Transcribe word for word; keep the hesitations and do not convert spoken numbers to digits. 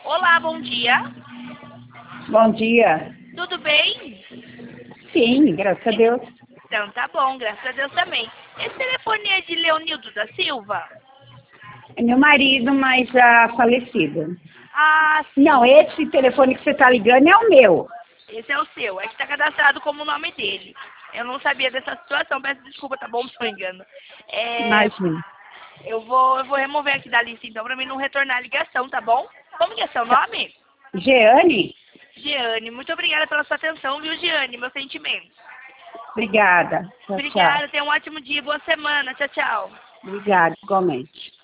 Olá, bom dia. Bom dia. Tudo bem? Sim, graças a Deus. Então tá bom, graças a Deus também. Esse telefone é de Leonildo da Silva? É meu marido, mas já falecido. Ah, sim. Não, esse telefone que você está ligando é o meu. Esse é o seu. É que tá cadastrado como o nome dele. Eu não sabia dessa situação, peço desculpa, tá bom? Se eu engano. É, Imagina. eu vou, eu vou remover aqui da lista então pra mim não retornar a ligação, tá bom? Como que é seu nome? Jeane? Giane. Muito obrigada pela sua atenção, viu, Giane? Meus sentimentos. Obrigada. Tchau, tchau. Obrigada, tenha um ótimo dia, boa semana. Tchau, tchau. Obrigada, igualmente.